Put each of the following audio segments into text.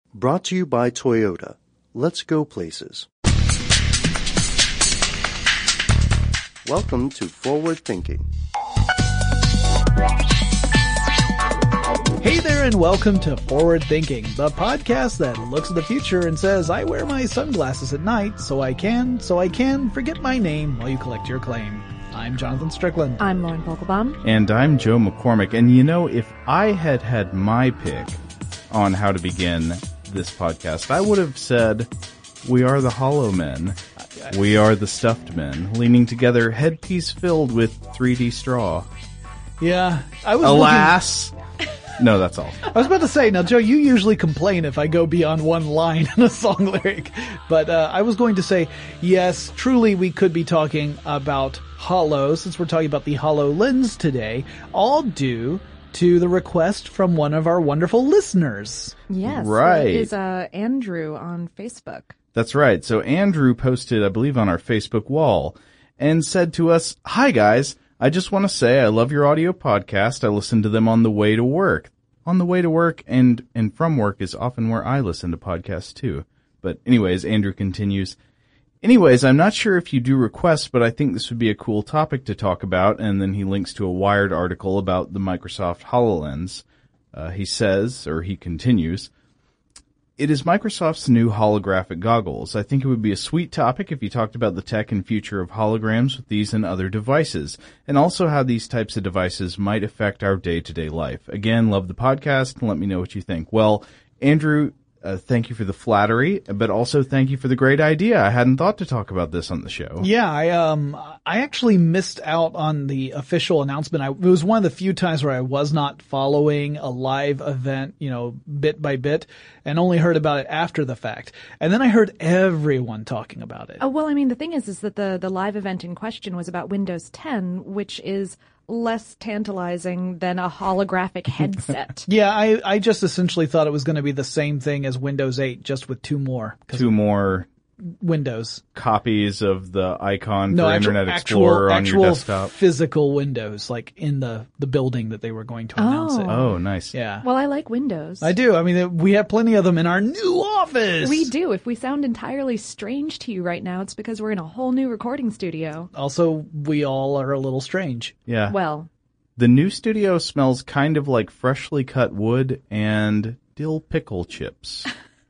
Brought to you by Toyota. Let's go places. Welcome to Forward Thinking. Hey there and welcome to Forward Thinking, the podcast that looks at the future and says, I wear my sunglasses at night so I can forget my name while you collect your claim. I'm Jonathan Strickland. I'm Lauren Vogelbaum. And I'm Joe McCormick. And you know, if I had had my pick on how to begin this podcast, I would have said, we are the Hollow Men. We are the Stuffed Men, leaning together, headpiece filled with 3D straw. Yeah, I was Alas! No, that's all. I was about to say, now Joe, you usually complain if I go beyond one line in a song lyric, but I was going to say, yes, truly we could be talking about Hollow, since we're talking about the HoloLens today, all due to the request from one of our wonderful listeners. Yes, right. It is Andrew on Facebook. That's right. So Andrew posted, I believe, on our Facebook wall and said to us, "Hi guys, I just want to say I love your audio podcast. I listen to them on the way to work." On the way to work and from work is often where I listen to podcasts too. But anyways, Andrew continues, "Anyways, I'm not sure if you do requests, but I think this would be a cool topic to talk about." And then he links to a Wired article about the Microsoft HoloLens. He says, or he continues, "It is Microsoft's new holographic goggles. I think it would be a sweet topic if you talked about the tech and future of holograms with these and other devices, and also how these types of devices might affect our day-to-day life. Again, love the podcast, and let me know what you think." Well, Andrew, thank you for the flattery, but also thank you for the great idea. I hadn't thought to talk about this on the show. Yeah, I actually missed out on the official announcement. It was one of the few times where I was not following a live event, bit by bit, and only heard about it after the fact. And then I heard everyone talking about it. Oh, well, I mean, the thing is that the live event in question was about Windows 10, which is less tantalizing than a holographic headset. Yeah, I just essentially thought it was going to be the same thing as Windows 8, just with two more Windows copies of the icon for Internet Explorer on your desktop. Physical Windows, like in the building that they were going to announce it. Oh, nice. Yeah. Well, I like Windows. I do. I mean, we have plenty of them in our new office. We do. If we sound entirely strange to you right now, it's because we're in a whole new recording studio. Also, we all are a little strange. Yeah. Well, the new studio smells kind of like freshly cut wood and dill pickle chips.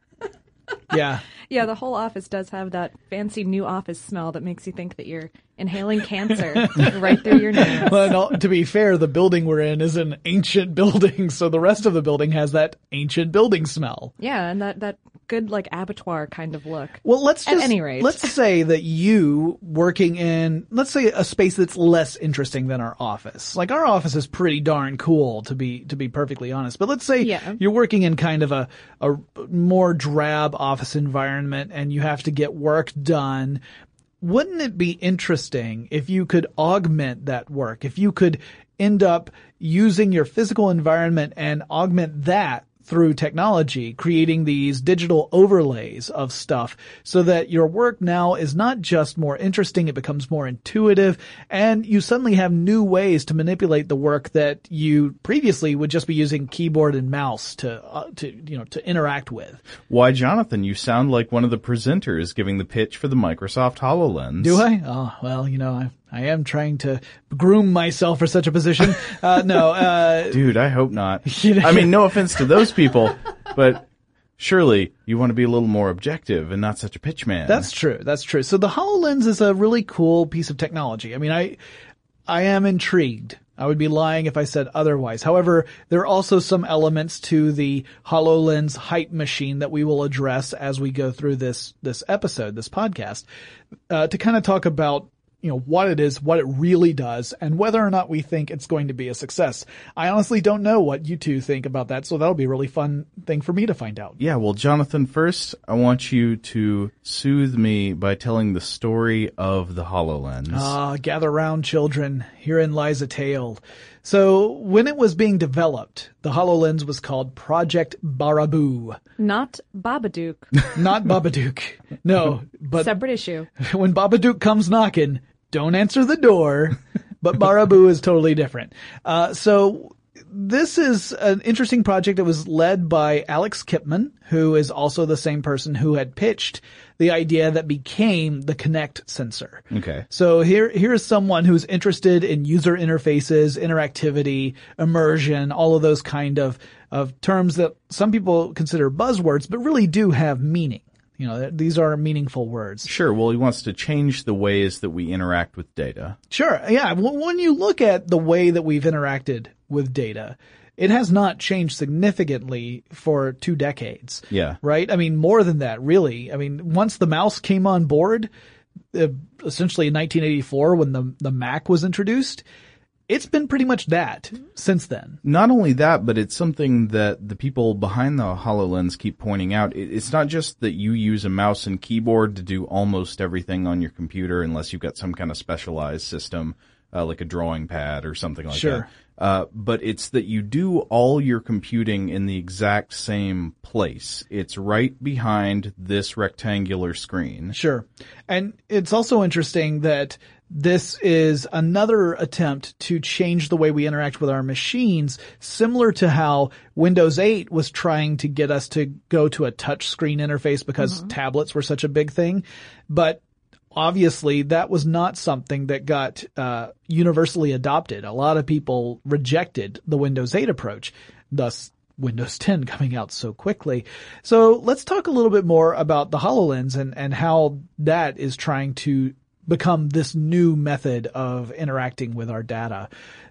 Yeah. Yeah, the whole office does have that fancy new office smell that makes you think that you're inhaling cancer right through your nose. Well, to be fair, the building we're in is an ancient building, so the rest of the building has that ancient building smell. Yeah, and that good, like, abattoir kind of look. Well, at any rate. Let's say that you working in, let's say, a space that's less interesting than our office. Like, our office is pretty darn cool, to be perfectly honest. But let's say you're working in kind of a more drab office environment and you have to get work done. Wouldn't it be interesting if you could augment that work? If you could end up using your physical environment and augment that through technology, creating these digital overlays of stuff so that your work now is not just more interesting, it becomes more intuitive, and you suddenly have new ways to manipulate the work that you previously would just be using keyboard and mouse to interact with. Why, Jonathan, you sound like one of the presenters giving the pitch for the Microsoft HoloLens. Do I? Oh, well, I am trying to groom myself for such a position. Dude, I hope not. I mean, no offense to those people, but surely you want to be a little more objective and not such a pitch man. That's true. So the HoloLens is a really cool piece of technology. I mean, I am intrigued. I would be lying if I said otherwise. However, there are also some elements to the HoloLens hype machine that we will address as we go through this episode, this podcast, to kind of talk about what it is, what it really does, and whether or not we think it's going to be a success. I honestly don't know what you two think about that, so that'll be a really fun thing for me to find out. Yeah, well, Jonathan, first, I want you to soothe me by telling the story of the HoloLens. Gather round, children. Herein lies a tale. So, when it was being developed, the HoloLens was called Project Baraboo. Not Babadook. Not Babadook. No, but separate issue. When Babadook comes knocking, don't answer the door. But Baraboo is totally different. So this is an interesting project. It was led by Alex Kipman, who is also the same person who had pitched the idea that became the Kinect sensor. Okay. So here is someone who's interested in user interfaces, interactivity, immersion, all of those kind of terms that some people consider buzzwords, but really do have meaning. You know, these are meaningful words. Sure. Well, he wants to change the ways that we interact with data. Sure. Yeah. When you look at the way that we've interacted with data, it has not changed significantly for 2 decades. Yeah. Right? I mean, more than that, really. I mean, once the mouse came on board, essentially in 1984 when the Mac was introduced, it's been pretty much that since then. Not only that, but it's something that the people behind the HoloLens keep pointing out. It's not just that you use a mouse and keyboard to do almost everything on your computer unless you've got some kind of specialized system, like a drawing pad or something like Sure. that. But it's that you do all your computing in the exact same place. It's right behind this rectangular screen. Sure. And it's also interesting that this is another attempt to change the way we interact with our machines, similar to how Windows 8 was trying to get us to go to a touch screen interface because tablets were such a big thing. But obviously that was not something that got universally adopted. A lot of people rejected the Windows 8 approach, thus Windows 10 coming out so quickly. So let's talk a little bit more about the HoloLens and how that is trying to become this new method of interacting with our data.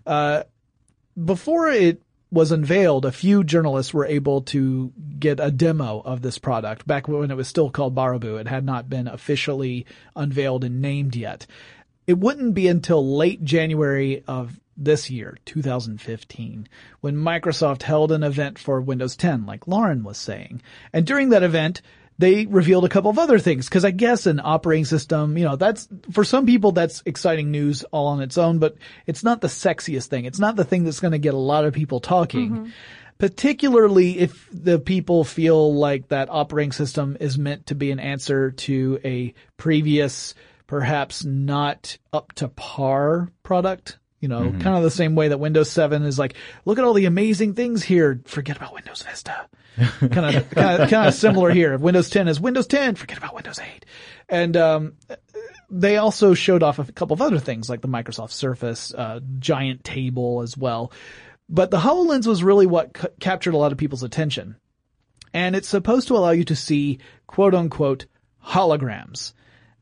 Before it was unveiled, a few journalists were able to get a demo of this product back when it was still called Baraboo. It had not been officially unveiled and named yet. It wouldn't be until late January of this year, 2015, when Microsoft held an event for Windows 10, like Lauren was saying. And during that event, they revealed a couple of other things, because I guess an operating system, you know, that's, for some people, that's exciting news all on its own, but it's not the sexiest thing. It's not the thing that's going to get a lot of people talking, particularly if the people feel like that operating system is meant to be an answer to a previous, perhaps not up to par product. You know, kind of the same way that Windows 7 is like, look at all the amazing things here. Forget about Windows Vista. kind of similar here. Windows 10 is Windows 10. Forget about Windows 8. And they also showed off a couple of other things like the Microsoft Surface, giant table as well. But the HoloLens was really what captured a lot of people's attention. And it's supposed to allow you to see quote unquote holograms.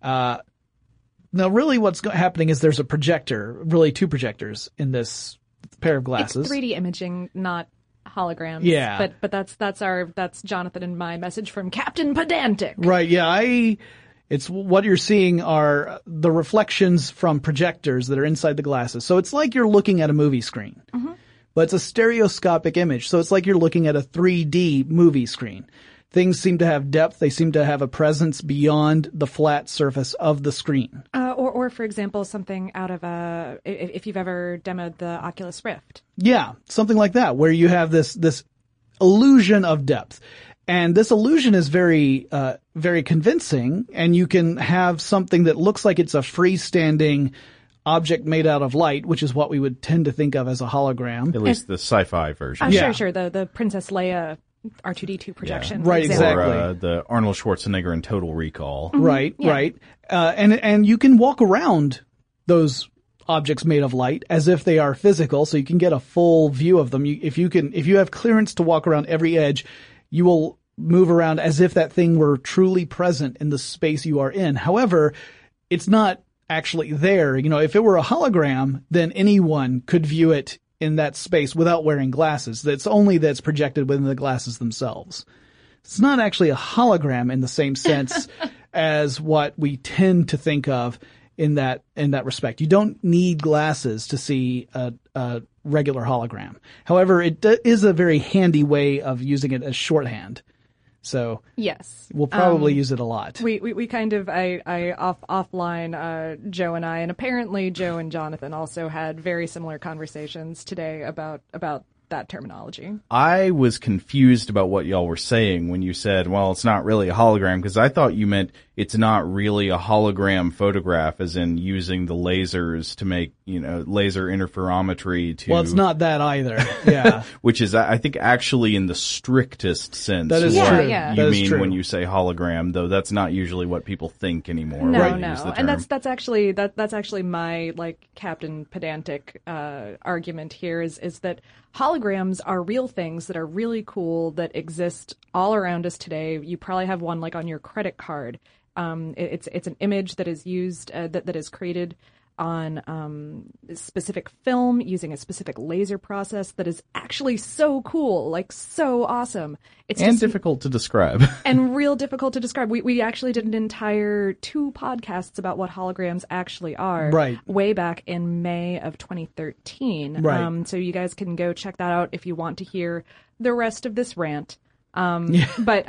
Now, really what's happening is there's a projector, really 2 projectors in this pair of glasses. It's 3D imaging, not holograms. Yeah. But that's Jonathan and my message from Captain Pedantic. Right. Yeah. It's what you're seeing are the reflections from projectors that are inside the glasses. So it's like you're looking at a movie screen, but it's a stereoscopic image. So it's like you're looking at a 3D movie screen. Things seem to have depth. They seem to have a presence beyond the flat surface of the screen. Or for example, something out of if you've ever demoed the Oculus Rift. Yeah, something like that, where you have this illusion of depth. And this illusion is very convincing, and you can have something that looks like it's a freestanding object made out of light, which is what we would tend to think of as a hologram. At least the sci-fi version. Sure. The Princess Leia R2-D2 projection. Right, exactly. Or the Arnold Schwarzenegger in Total Recall. Right. And you can walk around those objects made of light as if they are physical, so you can get a full view of them. If you have clearance to walk around every edge, you will move around as if that thing were truly present in the space you are in. However, it's not actually there. You know, if it were a hologram, then anyone could view it in that space without wearing glasses. That's only that's projected within the glasses themselves. It's not actually a hologram in the same sense as what we tend to think of in that respect. You don't need glasses to see a regular hologram. However, it is a very handy way of using it as shorthand. So yes, we'll probably use it a lot. We kind of offline Joe and I, and apparently Joe and Jonathan also had very similar conversations today about that terminology. I was confused about what y'all were saying when you said, well, it's not really a hologram, because I thought you meant it's not really a hologram photograph, as in using the lasers to make, laser interferometry to... Well, it's not that either. Yeah. Which is, I think, actually in the strictest sense. That is what true. Yeah. You that mean true. when you say hologram, though that's not usually what people think anymore. No, when no. Use the term. And that's actually my, like, Captain Pedantic argument here is that holograms are real things that are really cool that exist all around us today. You probably have one like on your credit card. It's an image that is used that is created on specific film using a specific laser process that is actually so cool, like so awesome. It's and just difficult to describe. and real difficult to describe. We actually did an entire 2 podcasts about what holograms actually are, Right. way back in May of 2013. Right. So you guys can go check that out if you want to hear the rest of this rant. But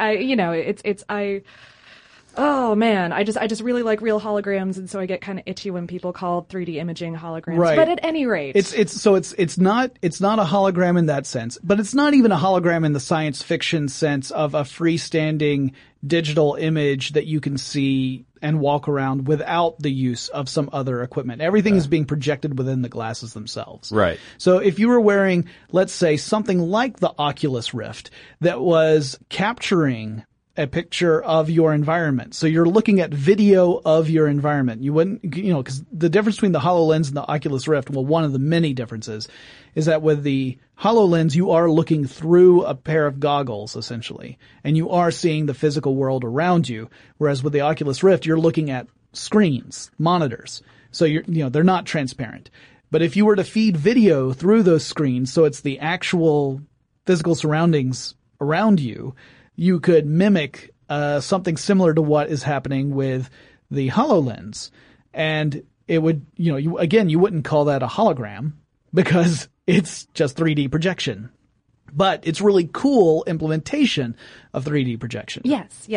oh man, I just really like real holograms, and so I get kind of itchy when people call 3D imaging holograms. Right. But at any rate, It's not a hologram in that sense, but it's not even a hologram in the science fiction sense of a freestanding digital image that you can see and walk around without the use of some other equipment. Everything is being projected within the glasses themselves. Right. So if you were wearing, let's say, something like the Oculus Rift that was capturing a picture of your environment. So you're looking at video of your environment. You wouldn't, because the difference between the HoloLens and the Oculus Rift, well, one of the many differences is that with the HoloLens, you are looking through a pair of goggles, essentially, and you are seeing the physical world around you. Whereas with the Oculus Rift, you're looking at screens, monitors. So they're not transparent. But if you were to feed video through those screens, so it's the actual physical surroundings around you, you could mimic something similar to what is happening with the HoloLens. And it would, you wouldn't call that a hologram because it's just 3D projection. But it's really cool implementation of 3D projection. Yes.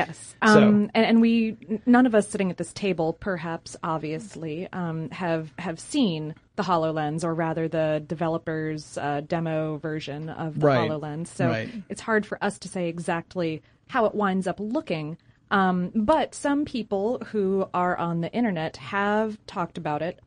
And we, none of us sitting at this table, perhaps, obviously, have seen the HoloLens, or rather the developer's demo version of the HoloLens. So it's hard for us to say exactly how it winds up looking. But some people who are on the internet have talked about it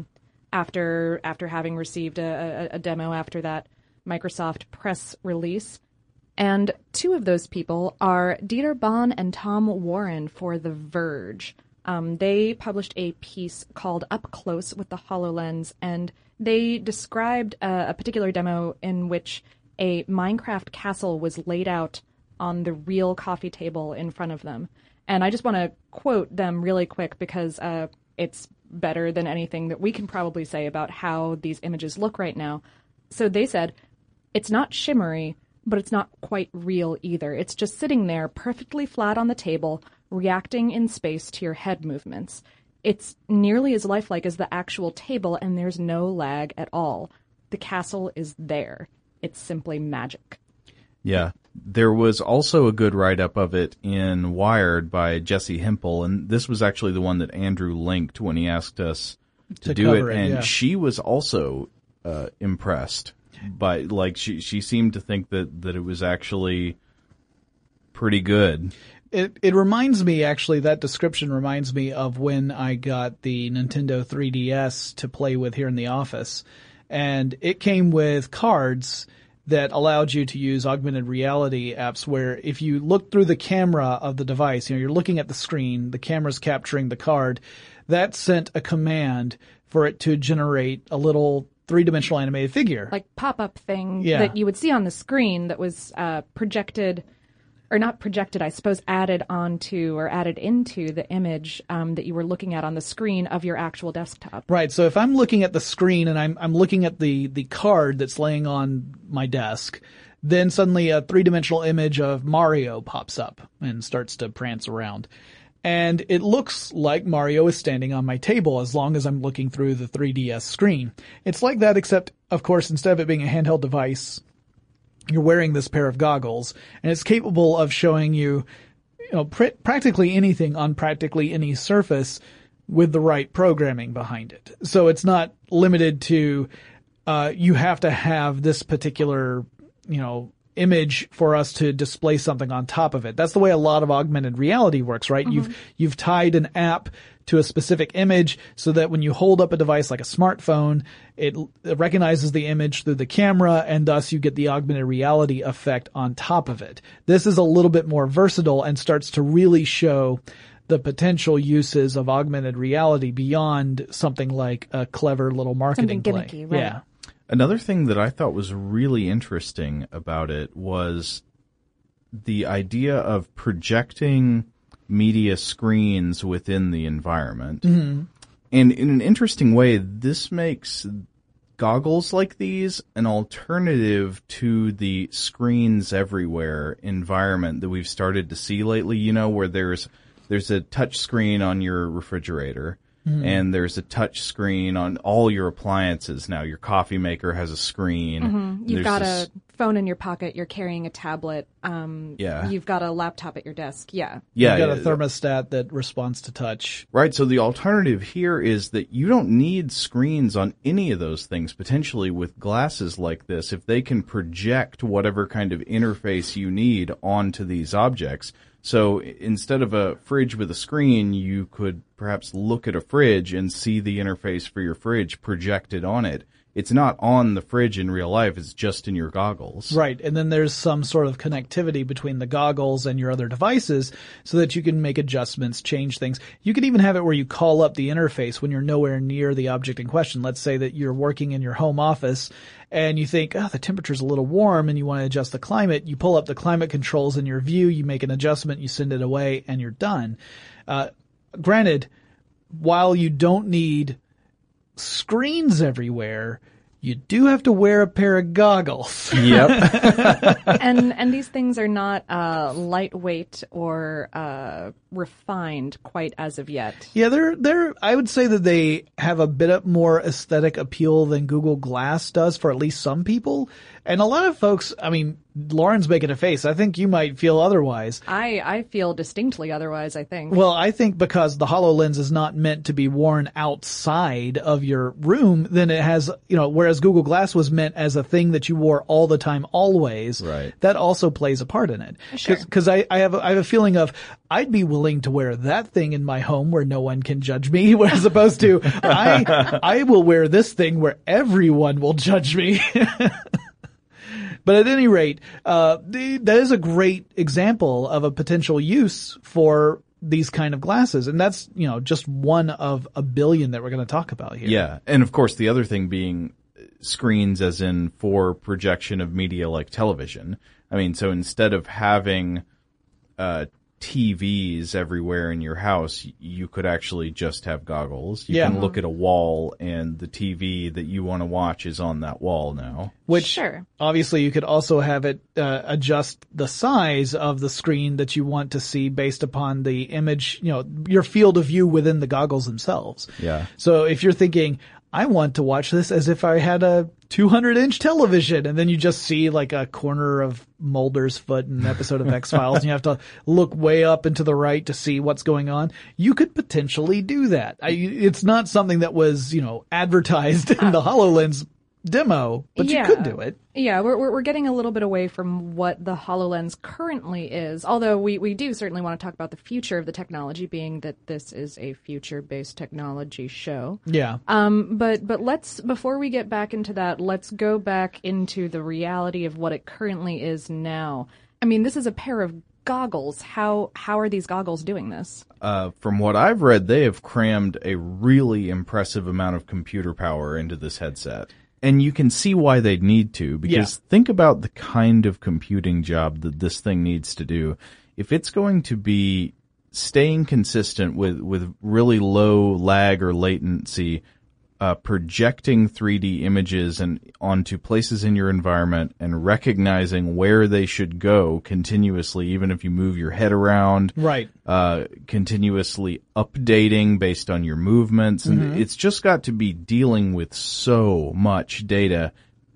after having received a demo after that Microsoft press release. And 2 of those people are Dieter Bohn and Tom Warren for The Verge. They published a piece called Up Close with the HoloLens, and they described a particular demo in which a Minecraft castle was laid out on the real coffee table in front of them. And I just want to quote them really quick because it's better than anything that we can probably say about how these images look right now. So they said, "It's not shimmery, but it's not quite real either. It's just sitting there perfectly flat on the table, reacting in space to your head movements. It's nearly as lifelike as the actual table, and there's no lag at all. The castle is there. It's simply magic." Yeah. There was also a good write-up of it in Wired by Jesse Hempel, and this was actually the one that Andrew linked when he asked us to do it, and she was also impressed. But she seemed to think that it was actually pretty good. It reminds me, actually, that description reminds me of when I got the Nintendo 3DS to play with here in the office. And it came with cards that allowed you to use augmented reality apps where if you look through the camera of the device, you're looking at the screen, the camera's capturing the card, that sent a command for it to generate a little 3-dimensional animated figure. Like pop-up thing that you would see on the screen that was projected, or not projected, I suppose, added onto or added into the image that you were looking at on the screen of your actual desktop. Right. So if I'm looking at the screen and I'm looking at the card that's laying on my desk, then suddenly a 3-dimensional image of Mario pops up and starts to prance around. And it looks like Mario is standing on my table as long as I'm looking through the 3DS screen. It's like that, except, of course, instead of it being a handheld device, you're wearing this pair of goggles, and it's capable of showing you, practically anything on practically any surface with the right programming behind it. So it's not limited to you have to have this particular, image for us to display something on top of it. That's the way a lot of augmented reality works, right? Mm-hmm. You've tied an app to a specific image so that when you hold up a device like a smartphone, it recognizes the image through the camera, and thus you get the augmented reality effect on top of it. This is a little bit more versatile and starts to really show the potential uses of augmented reality beyond something like a clever little marketing play. Something gimmicky, right? Yeah. Another thing that I thought was really interesting about it was the idea of projecting media screens within the environment. Mm-hmm. And in an interesting way, this makes goggles like these an alternative to the screens everywhere environment that we've started to see lately, where there's a touch screen on your refrigerator. Mm-hmm. And there's a touch screen on all your appliances now. Your coffee maker has a screen. Mm-hmm. You've got a phone in your pocket. You're carrying a tablet. You've got a laptop at your desk. Yeah. You've got a thermostat that responds to touch. Right. So the alternative here is that you don't need screens on any of those things. Potentially with glasses like this, if they can project whatever kind of interface you need onto these objects. So instead of a fridge with a screen, you could perhaps look at a fridge and see the interface for your fridge projected on it. It's not on the fridge in real life, it's just in your goggles. Right, and then there's some sort of connectivity between the goggles and your other devices so that you can make adjustments, change things. You can even have it where you call up the interface when you're nowhere near the object in question. Let's say that you're working in your home office and you think, the temperature's a little warm and you want to adjust the climate. You pull up the climate controls in your view, you make an adjustment, you send it away, and you're done. Granted, while you don't need screens everywhere, you do have to wear a pair of goggles. Yep. and these things are not lightweight or refined quite as of yet. Yeah, they're I would say that they have a bit more aesthetic appeal than Google Glass does for at least some people. And a lot of folks, Lauren's making a face. I think you might feel otherwise. I feel distinctly otherwise, I think. Well, I think because the HoloLens is not meant to be worn outside of your room, then it has, whereas Google Glass was meant as a thing that you wore all the time, always. Right. That also plays a part in it. Sure. Because I have a feeling of, I'd be willing to wear that thing in my home where no one can judge me, as opposed to, I will wear this thing where everyone will judge me. But at any rate, that is a great example of a potential use for these kind of glasses. And that's, just one of a billion that we're going to talk about here. Yeah. And of course, the other thing being screens as in for projection of media like television. So instead of having TVs everywhere in your house, you could actually just have goggles. You can look at a wall and the TV that you want to watch is on that wall now. Which obviously you could also have it adjust the size of the screen that you want to see based upon the image, your field of view within the goggles themselves. Yeah. So if you're thinking, I want to watch this as if I had a 200-inch television, and then you just see like a corner of Mulder's foot in an episode of X-Files, and you have to look way up and to the right to see what's going on. You could potentially do that. It's not something that was, advertised in the HoloLens demo, but you could do it. Yeah, we're getting a little bit away from what the HoloLens currently is, although we do certainly want to talk about the future of the technology, being that this is a future-based technology show. Yeah. But before we get back into that, let's go back into the reality of what it currently is now. This is a pair of goggles. How are these goggles doing this? From what I've read, they have crammed a really impressive amount of computer power into this headset. And you can see why they'd need to, because think about the kind of computing job that this thing needs to do. If it's going to be staying consistent with really low lag or latency, projecting 3D images and onto places in your environment and recognizing where they should go continuously, even if you move your head around. Right. Continuously updating based on your movements. And it's just got to be dealing with so much data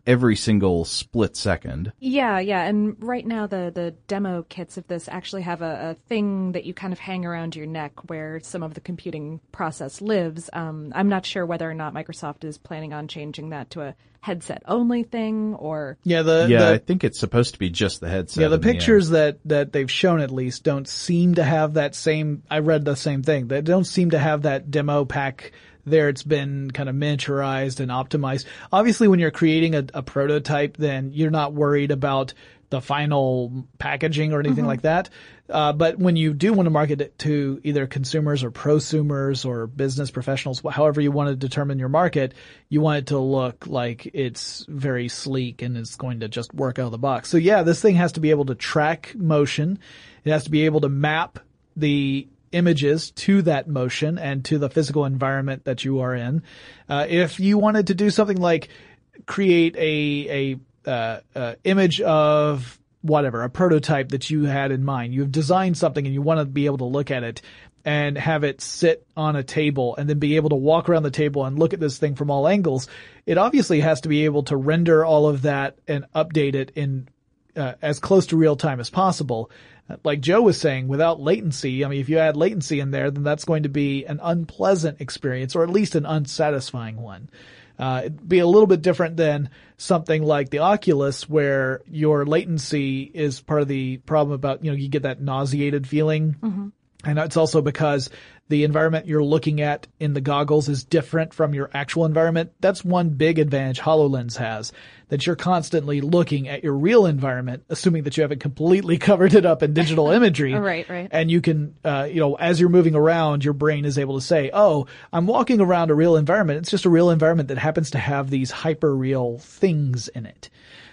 every single split second. Yeah. And right now the demo kits of this actually have a thing that you kind of hang around your neck where some of the computing process lives. I'm not sure whether or not Microsoft is planning on changing that to a headset only thing or... I think it's supposed to be just the headset. Yeah, the pictures that they've shown at least don't seem to have that same... I read the same thing. They don't seem to have that demo pack there. It's been kind of miniaturized and optimized. Obviously, when you're creating a prototype, then you're not worried about the final packaging or anything like that. But when you do want to market it to either consumers or prosumers or business professionals, however you want to determine your market, you want it to look like it's very sleek and it's going to just work out of the box. So yeah, this thing has to be able to track motion. It has to be able to map the images to that motion and to the physical environment that you are in. If you wanted to do something like create a image of whatever, a prototype that you had in mind. You've designed something and you want to be able to look at it and have it sit on a table and then be able to walk around the table and look at this thing from all angles. It obviously has to be able to render all of that and update it in as close to real time as possible. Like Joe was saying, without latency, I mean, if you add latency in there, then that's going to be an unpleasant experience or at least an unsatisfying one. It'd be a little bit different than something like the Oculus where your latency is part of the problem about, you get that nauseated feeling. Mm-hmm. And it's also because the environment you're looking at in the goggles is different from your actual environment. That's one big advantage HoloLens has, that you're constantly looking at your real environment, assuming that you haven't completely covered it up in digital imagery. Right. And you can, as you're moving around, your brain is able to say, oh, I'm walking around a real environment. It's just a real environment that happens to have these hyper-real things in it.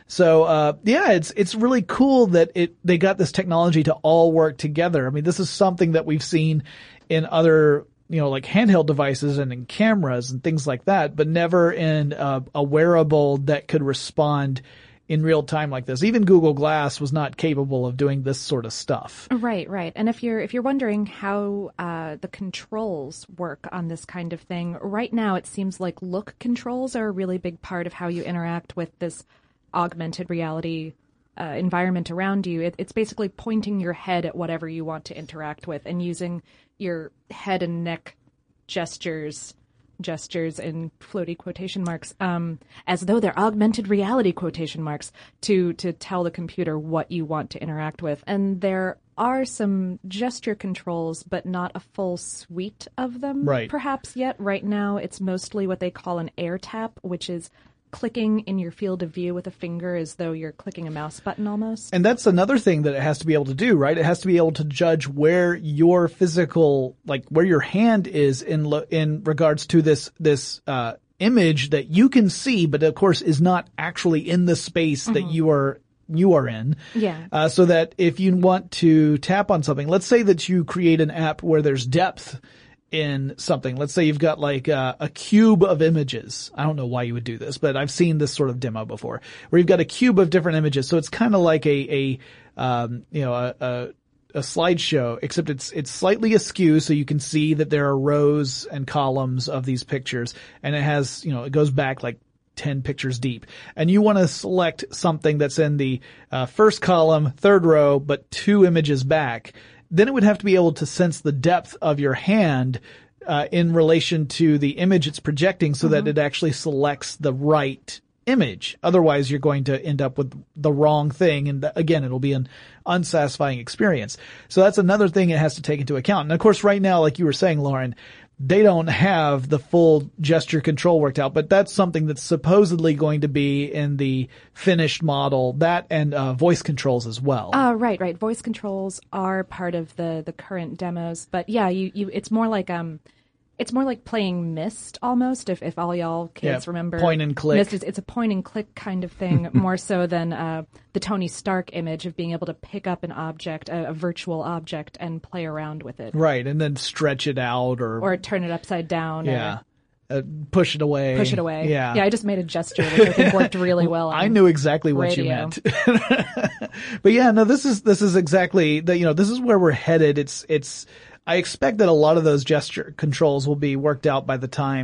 So, it's really cool that they got this technology to all work together. I mean, this is something that we've seen in other, like handheld devices and in cameras and things like that, but never in a wearable that could respond in real time like this. Even Google Glass was not capable of doing this sort of stuff. Right. And if you're wondering how the controls work on this kind of thing, right now it seems like look controls are a really big part of how you interact with this augmented reality environment around you. It's basically pointing your head at whatever you want to interact with and using your head and neck gestures in floaty quotation marks, as though they're augmented reality quotation marks to tell the computer what you want to interact with. And there are some gesture controls, but not a full suite of them, perhaps yet. Right now, it's mostly what they call an air tap, which is clicking in your field of view with a finger as though you're clicking a mouse button almost. And that's another thing that it has to be able to do, right? It has to be able to judge where your physical, like where your hand is in regards to this image that you can see, but of course is not actually in the space that you are in. Yeah. So that if you want to tap on something, let's say that you create an app where there's depth in something. Let's say you've got like a cube of images. I don't know why you would do this, but I've seen this sort of demo before where you've got a cube of different images. So it's kind of like a slideshow, except it's slightly askew so you can see that there are rows and columns of these pictures, and it has, it goes back like 10 pictures deep, and you want to select something that's in the first column, third row, but 2 images back. Then it would have to be able to sense the depth of your hand in relation to the image it's projecting so that it actually selects the right image. Otherwise, you're going to end up with the wrong thing. And again, it'll be an unsatisfying experience. So that's another thing it has to take into account. And of course, right now, like you were saying, Lauren, they don't have the full gesture control worked out, but that's something that's supposedly going to be in the finished model, that and voice controls as well. Right. Voice controls are part of the current demos, but yeah, it's more like playing Myst almost, if all y'all kids remember. Point and click. Myst it's a point and click kind of thing, more so than the Tony Stark image of being able to pick up an object, a virtual object, and play around with it. Right, and then stretch it out or turn it upside down. Yeah. Push it away. Yeah. I just made a gesture which I think worked really well. I knew exactly what you meant. But yeah, no, this is exactly this is where we're headed. I expect that a lot of those gesture controls will be worked out by the time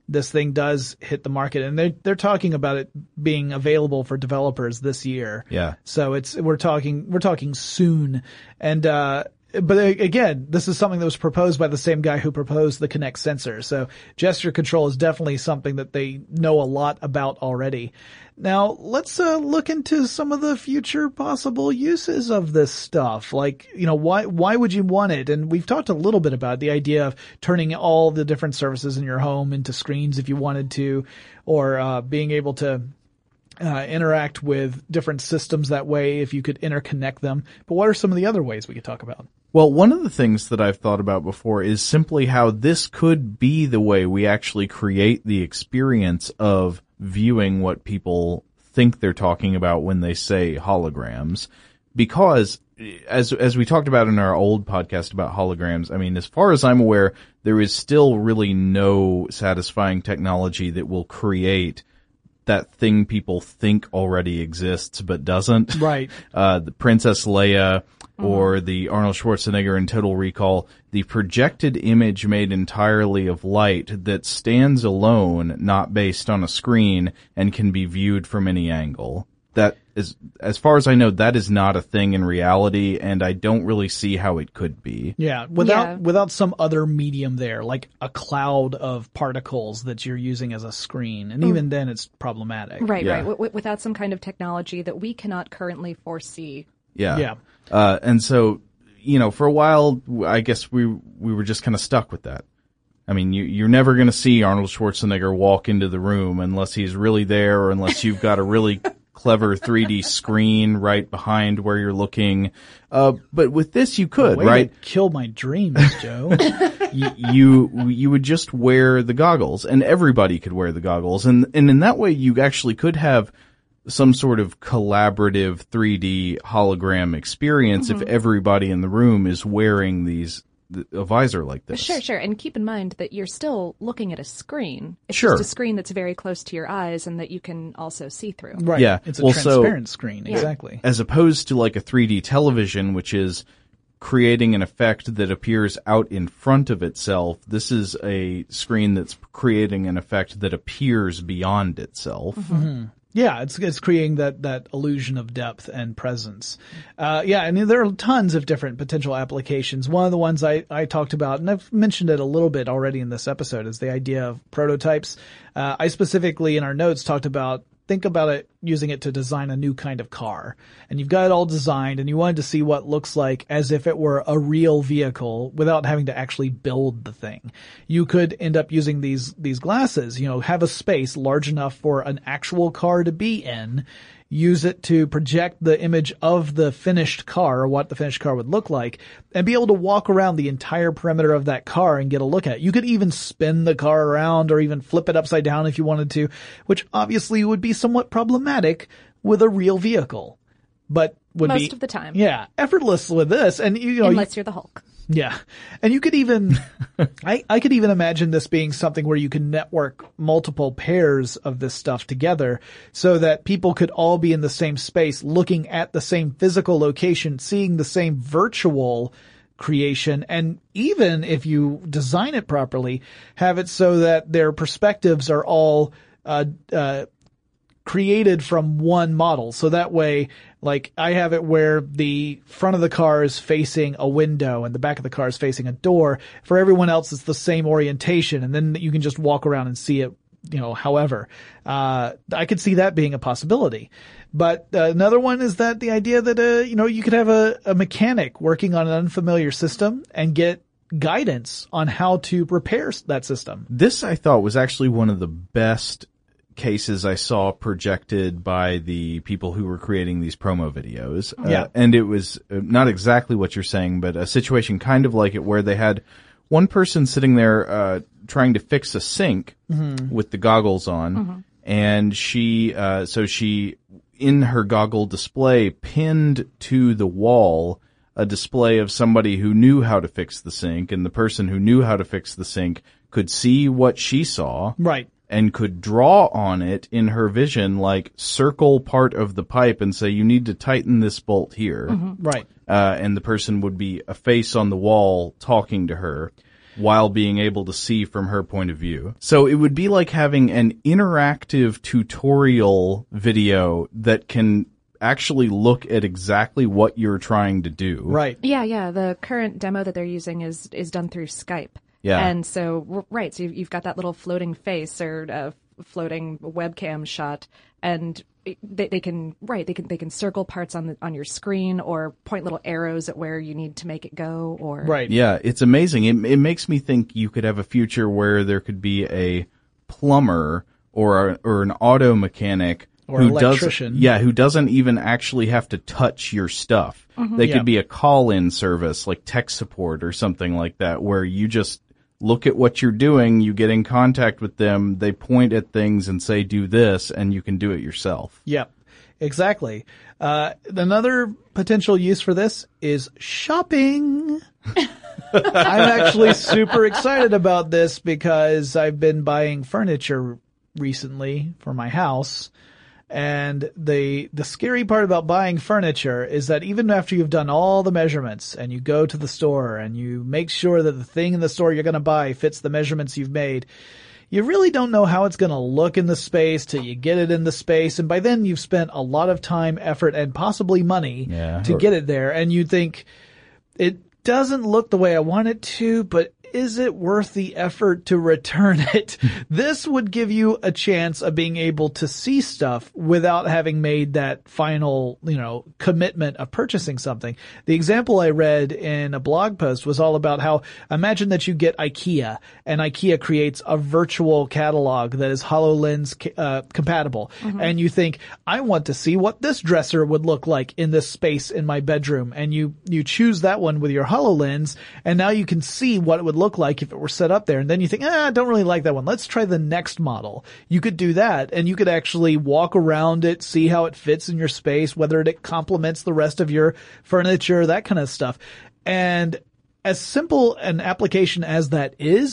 this thing does hit the market, and they're talking about it being available for developers this year. Yeah. So we're talking soon. And, but again, this is something that was proposed by the same guy who proposed the Kinect sensor. So gesture control is definitely something that they know a lot about already. Now, let's look into some of the future possible uses of this stuff. Like, why would you want it? And we've talked a little bit about the idea of turning all the different surfaces in your home into screens if you wanted to, or being able to interact with different systems that way if you could interconnect them. But what are some of the other ways we could talk about? Well, one of the things that I've thought about before is simply how this could be the way we actually create the experience of viewing what people think they're talking about when they say holograms. Because as we talked about in our old podcast about holograms, I mean, as far as I'm aware, there is still really no satisfying technology that will create that thing people think already exists but doesn't. Right. The Princess Leia or the Arnold Schwarzenegger in Total Recall, the projected image made entirely of light that stands alone, not based on a screen, and can be viewed from any angle. That is, as far as I know, that is not a thing in reality, and I don't really see how it could be. Yeah, without some other medium there, like a cloud of particles that you're using as a screen, and even then it's problematic. Right, yeah. Right. Without some kind of technology that we cannot currently foresee. Yeah. And so, for a while, I guess we were just kind of stuck with that. I mean, you're never going to see Arnold Schwarzenegger walk into the room unless he's really there, or unless you've got a really clever 3D screen right behind where you're looking. But with this, you could, right? Kill my dreams, Joe. You would just wear the goggles, and everybody could wear the goggles. And in that way, you actually could have some sort of collaborative 3D hologram experience if everybody in the room is wearing a visor like this. Sure. And keep in mind that you're still looking at a screen. It's sure. just a screen that's very close to your eyes and that you can also see through. Right. Yeah. It's a transparent screen. Yeah. Exactly. As opposed to like a 3D television, which is creating an effect that appears out in front of itself, this is a screen that's creating an effect that appears beyond itself. Mm-hmm. Yeah, it's creating that illusion of depth and presence. I mean, there are tons of different potential applications. One of the ones I talked about, and I've mentioned it a little bit already in this episode, is the idea of prototypes. I specifically in our notes think about it, using it to design a new kind of car. And you've got it all designed and you wanted to see what it looks like as if it were a real vehicle without having to actually build the thing. You could end up using these glasses, have a space large enough for an actual car to be in, use it to project the image of the finished car or what the finished car would look like, and be able to walk around the entire perimeter of that car and get a look at it. You could even spin the car around or even flip it upside down if you wanted to, which obviously would be somewhat problematic with a real vehicle. But would most of the time. Yeah, effortless with this. And unless you're the Hulk. Yeah. And you could even, I could even imagine this being something where you can network multiple pairs of this stuff together so that people could all be in the same space, looking at the same physical location, seeing the same virtual creation, and even if you design it properly, have it so that their perspectives are all, created from one model. So that way, like, I have it where the front of the car is facing a window and the back of the car is facing a door. For everyone else, it's the same orientation, and then you can just walk around and see it, however. I could see that being a possibility. But another one is that the idea that, you could have a mechanic working on an unfamiliar system and get guidance on how to repair that system. This, I thought, was actually one of the best cases I saw projected by the people who were creating these promo videos. And it was not exactly what you're saying, but a situation kind of like it, where they had one person sitting there trying to fix a sink with the goggles on, and she in her goggle display pinned to the wall a display of somebody who knew how to fix the sink, and the person who knew how to fix the sink could see what she saw. Right. And could draw on it in her vision, like circle part of the pipe and say, you need to tighten this bolt here. Right. And the person would be a face on the wall talking to her. while being able to see from her point of view. So it would be like having an interactive tutorial video that can actually look at exactly what you're trying to do. Right. Yeah. The current demo that they're using is done through Skype. Yeah. And so, right, so you've got that little floating face or floating webcam shot, and they can circle parts on your screen or point little arrows at where you need to make it go. Or right. Yeah, it's amazing. It makes me think you could have a future where there could be a plumber or an auto mechanic or electrician. Who doesn't even actually have to touch your stuff. Mm-hmm. They could be a call-in service like tech support or something like that, where you just look at what you're doing, you get in contact with them, they point at things and say, do this, and you can do it yourself. Yep, exactly. Another potential use for this is shopping. I'm actually super excited about this because I've been buying furniture recently for my house. And the scary part about buying furniture is that even after you've done all the measurements and you go to the store and you make sure that the thing in the store you're going to buy fits the measurements you've made, you really don't know how it's going to look in the space till you get it in the space. And by then you've spent a lot of time, effort, and possibly money to get it there. And you think, it doesn't look the way I want it to, but is it worth the effort to return it? This would give you a chance of being able to see stuff without having made that final, commitment of purchasing something. The example I read in a blog post was all about how, imagine that you get IKEA, and IKEA creates a virtual catalog that is HoloLens compatible. Mm-hmm. And you think, I want to see what this dresser would look like in this space in my bedroom. And you choose that one with your HoloLens, and now you can see what it would look like if it were set up there. And then you think, I don't really like that one. Let's try the next model. You could do that, and you could actually walk around it, see how it fits in your space, whether it complements the rest of your furniture, that kind of stuff. And as simple an application as that is,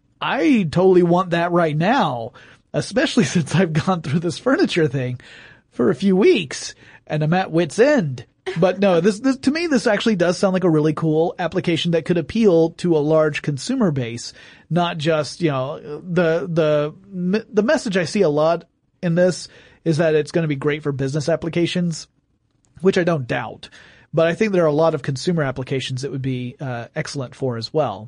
I totally want that right now, especially since I've gone through this furniture thing for a few weeks and I'm at wit's end. But no, this to me, this actually does sound like a really cool application that could appeal to a large consumer base, not just, the message I see a lot in this is that it's going to be great for business applications, which I don't doubt. But I think there are a lot of consumer applications that would be excellent for as well.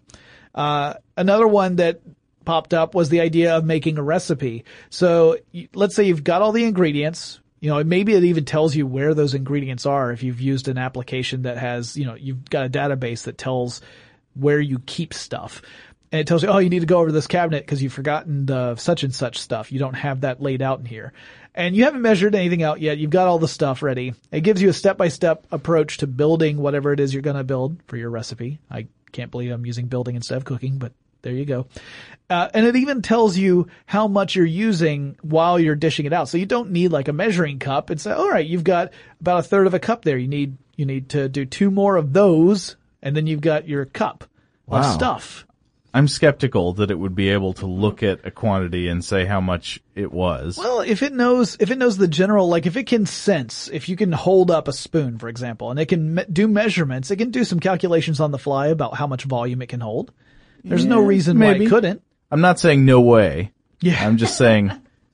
Another one that popped up was the idea of making a recipe. So let's say you've got all the ingredients. Maybe it even tells you where those ingredients are if you've used an application that has, you've got a database that tells where you keep stuff. And it tells you, you need to go over to this cabinet because you've forgotten the such and such stuff. You don't have that laid out in here. And you haven't measured anything out yet. You've got all the stuff ready. It gives you a step-by-step approach to building whatever it is you're going to build for your recipe. I can't believe I'm using building instead of cooking, but there you go. And it even tells you how much you're using while you're dishing it out. So you don't need like a measuring cup. It's all right, you've got about a third of a cup there. You need to do 2 more of those, and then you've got your cup of stuff. I'm skeptical that it would be able to look at a quantity and say how much it was. Well, if it knows the general, like if it can sense, if you can hold up a spoon, for example, and it can do measurements, it can do some calculations on the fly about how much volume it can hold. There's no reason why it couldn't. I'm not saying no way. Yeah. I'm just saying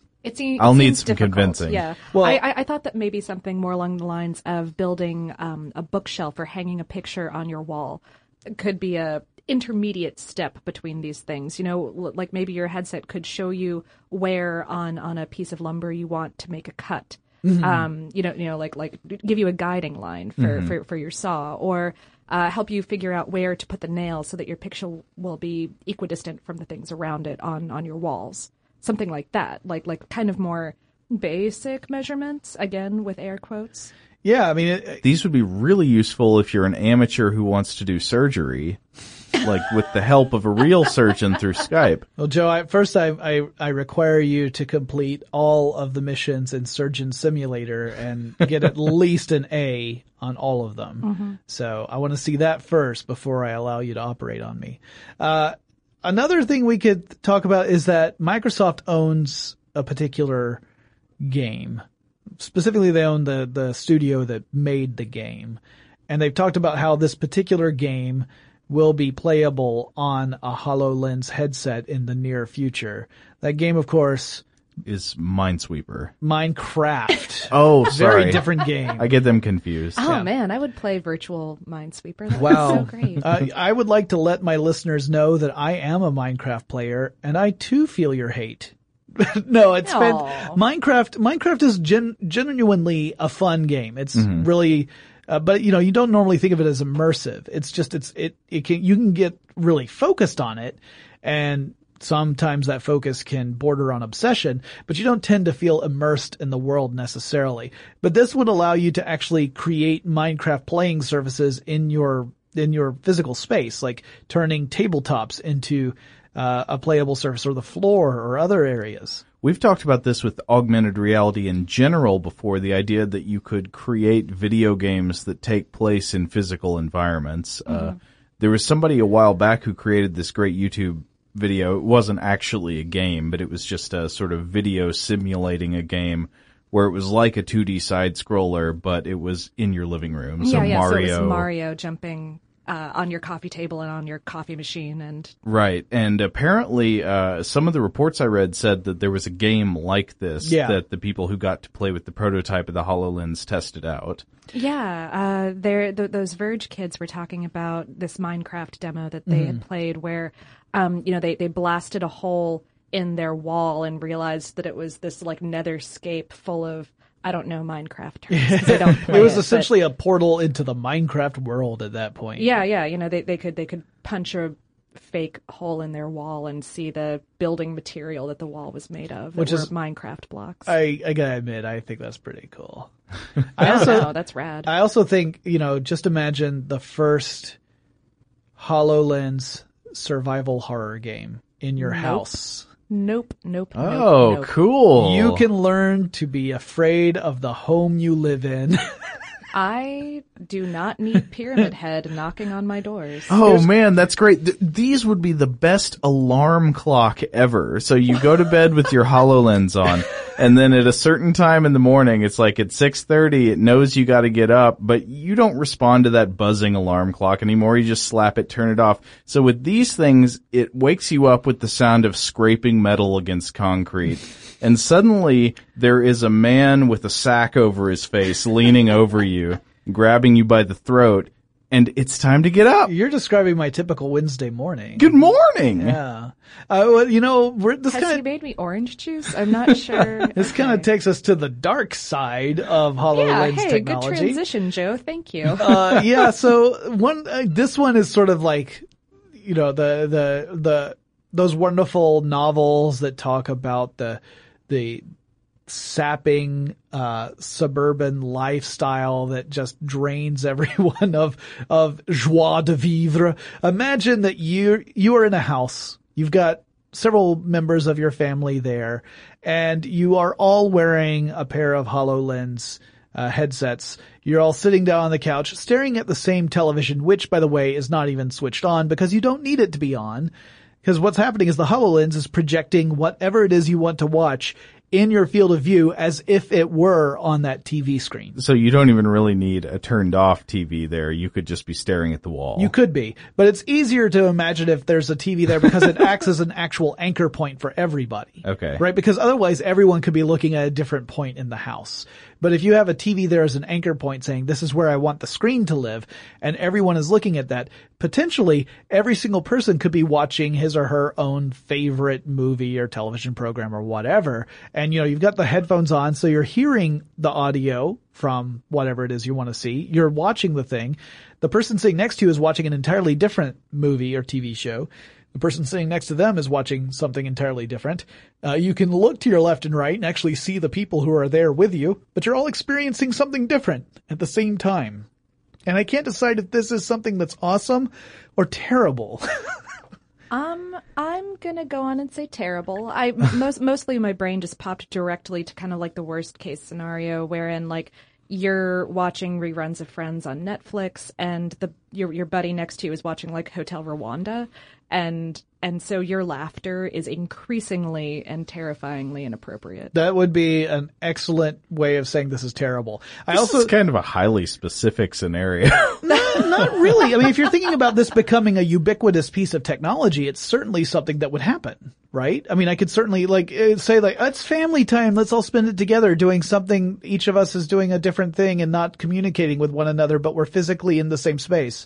I'll need some convincing. Yeah. Well, I thought that maybe something more along the lines of building a bookshelf or hanging a picture on your wall could be a intermediate step between these things. Like maybe your headset could show you where on a piece of lumber you want to make a cut. Mm-hmm. Like give you a guiding line for your saw, or help you figure out where to put the nails so that your picture will be equidistant from the things around it on your walls. Something like that, like kind of more basic measurements, again with air quotes. Yeah, I mean, these would be really useful if you're an amateur who wants to do surgery, like with the help of a real surgeon through Skype. Well, Joe, I require you to complete all of the missions in Surgeon Simulator and get at least an A on all of them. Mm-hmm. So I want to see that first before I allow you to operate on me. Another thing we could talk about is that Microsoft owns a particular game. Specifically, they own the studio that made the game. And they've talked about how this particular game will be playable on a HoloLens headset in the near future. That game, of course, is Minesweeper. Minecraft. Oh, sorry. Very different game. I get them confused. Oh, man, I would play virtual Minesweeper. That Wow. was so great. I would like to let my listeners know that I am a Minecraft player, and I too feel your hate. No, it's been Minecraft is genuinely a fun game. It's really, but you don't normally think of it as immersive. It's just, you can get really focused on it, and sometimes that focus can border on obsession, but you don't tend to feel immersed in the world necessarily. But this would allow you to actually create Minecraft playing surfaces in your physical space, like turning tabletops into a playable surface, or the floor, or other areas. We've talked about this with augmented reality in general before, the idea that you could create video games that take place in physical environments. There was somebody a while back who created this great YouTube video. It wasn't actually a game, but it was just a sort of video simulating a game where it was like a 2D side scroller, but it was in your living room. So Mario, so it was Mario jumping on your coffee table and on your coffee machine, and right. And apparently, some of the reports I read said that there was a game like this that the people who got to play with the prototype of the HoloLens tested out. Yeah, those Verge kids were talking about this Minecraft demo that they had played, where they blasted a hole in their wall and realized that it was this like netherscape full of, I don't know Minecraft terms because I don't play it was essentially a portal into the Minecraft world at that point. Yeah. They could punch a fake hole in their wall and see the building material that the wall was made of, which is Minecraft blocks. I gotta admit, I think that's pretty cool. That's rad. I also think, just imagine the first HoloLens survival horror game in your house. Nope. Cool. You can learn to be afraid of the home you live in. I do not need Pyramid Head knocking on my doors. Oh, man, that's great. These would be the best alarm clock ever. So you go to bed with your HoloLens on, and then at a certain time in the morning, it's like at 6:30, it knows you got to get up, but you don't respond to that buzzing alarm clock anymore. You just slap it, turn it off. So with these things, it wakes you up with the sound of scraping metal against concrete. And suddenly, there is a man with a sack over his face leaning over you, grabbing you by the throat, and it's time to get up. You're describing my typical Wednesday morning. Good morning! Yeah. Has he made me orange juice? I'm not sure. This kind of takes us to the dark side of HoloLens technology. Good transition, Joe. Thank you. So this one is sort of like, those wonderful novels that talk about the sapping suburban lifestyle that just drains everyone of joie de vivre. Imagine that you are in a house. You've got several members of your family there, and you are all wearing a pair of HoloLens headsets. You're all sitting down on the couch, staring at the same television, which, by the way, is not even switched on because you don't need it to be on. Because what's happening is the HoloLens is projecting whatever it is you want to watch in your field of view as if it were on that TV screen. So you don't even really need a turned off TV there. You could just be staring at the wall. You could be. But it's easier to imagine if there's a TV there because it acts as an actual anchor point for everybody. Okay. Right? Because otherwise everyone could be looking at a different point in the house. But if you have a TV there as an anchor point saying, this is where I want the screen to live, and everyone is looking at that, potentially every single person could be watching his or her own favorite movie or television program or whatever. And, you've got the headphones on, so you're hearing the audio from whatever it is you want to see. You're watching the thing. The person sitting next to you is watching an entirely different movie or TV show. The person sitting next to them is watching something entirely different. You can look to your left and right and actually see the people who are there with you, but you're all experiencing something different at the same time. And I can't decide if this is something that's awesome or terrible. I'm gonna go on and say terrible. Mostly my brain just popped directly to kind of like the worst case scenario wherein like you're watching reruns of Friends on Netflix and your buddy next to you is watching like Hotel Rwanda and so your laughter is increasingly and terrifyingly inappropriate. That would be an excellent way of saying this is terrible. This is kind of a highly specific scenario. Well, not really. I mean, if you're thinking about this becoming a ubiquitous piece of technology, it's certainly something that would happen, right? I mean, I could certainly say it's family time. Let's all spend it together doing something. Each of us is doing a different thing and not communicating with one another, but we're physically in the same space.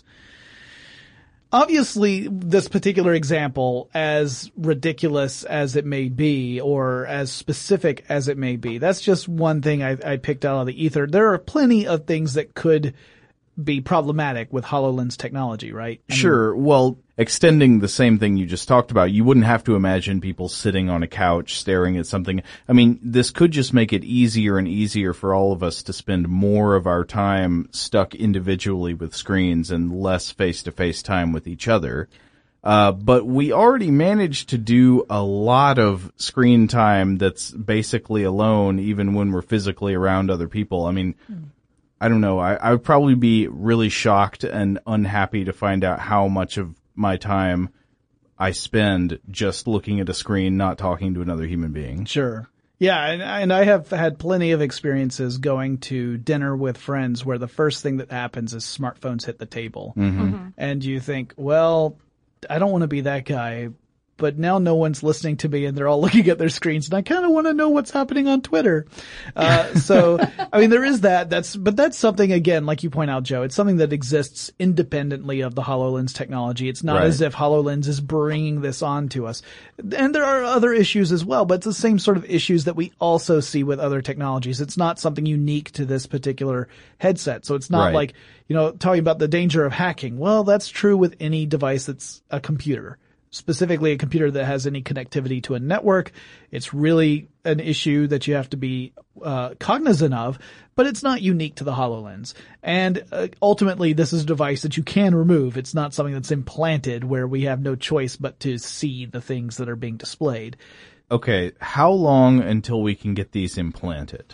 Obviously, this particular example, as ridiculous as it may be, or as specific as it may be, that's just one thing I picked out of the ether. There are plenty of things that could be problematic with HoloLens technology, right? Sure. Well, extending the same thing you just talked about, you wouldn't have to imagine people sitting on a couch staring at something. I mean, this could just make it easier and easier for all of us to spend more of our time stuck individually with screens and less face-to-face time with each other. But we already managed to do a lot of screen time that's basically alone, even when we're physically around other people. I mean, I don't know. I would probably be really shocked and unhappy to find out how much of my time I spend just looking at a screen, not talking to another human being. Sure. Yeah, and I have had plenty of experiences going to dinner with friends where the first thing that happens is smartphones hit the table. Mm-hmm. And you think, well, I don't want to be that guy, but now no one's listening to me and they're all looking at their screens and I kind of want to know what's happening on Twitter. So, I mean, there is that. But that's something, again, like you point out, Joe, it's something that exists independently of the HoloLens technology. It's not as if HoloLens is bringing this on to us. And there are other issues as well, but it's the same sort of issues that we also see with other technologies. It's not something unique to this particular headset. So it's not like, talking about the danger of hacking. Well, that's true with any device that's a computer. Specifically a computer that has any connectivity to a network. It's really an issue that you have to be cognizant of, but it's not unique to the HoloLens. And ultimately, this is a device that you can remove. It's not something that's implanted where we have no choice but to see the things that are being displayed. Okay, how long until we can get these implanted?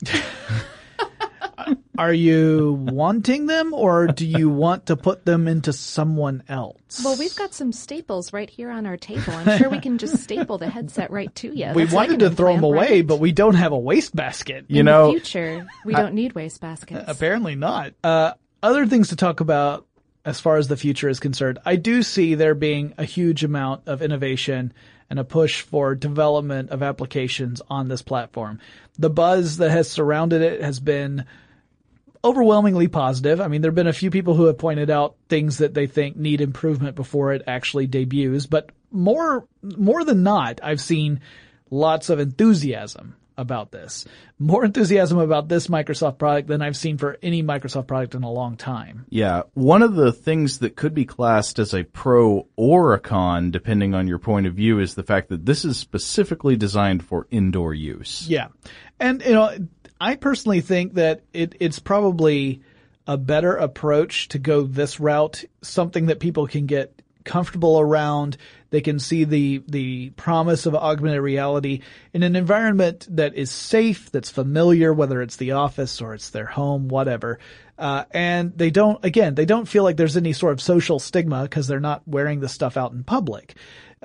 Are you wanting them, or do you want to put them into someone else? Well, we've got some staples right here on our table. I'm sure we can just staple the headset right to you. We wanted to throw them away, but we don't have a wastebasket. In the future, we don't need wastebaskets. Apparently not. Other things to talk about as far as the future is concerned, I do see there being a huge amount of innovation and a push for development of applications on this platform. The buzz that has surrounded it has been overwhelmingly positive. I mean, there have been a few people who have pointed out things that they think need improvement before it actually debuts, but more than not, I've seen lots of enthusiasm about this. More enthusiasm about this Microsoft product than I've seen for any Microsoft product in a long time. Yeah. One of the things that could be classed as a pro or a con, depending on your point of view, is the fact that this is specifically designed for indoor use. Yeah. And, I personally think that it's probably a better approach to go this route, something that people can get comfortable around. They can see the promise of augmented reality in an environment that is safe, that's familiar, whether it's the office or it's their home, whatever. And they don't feel like there's any sort of social stigma because they're not wearing the stuff out in public.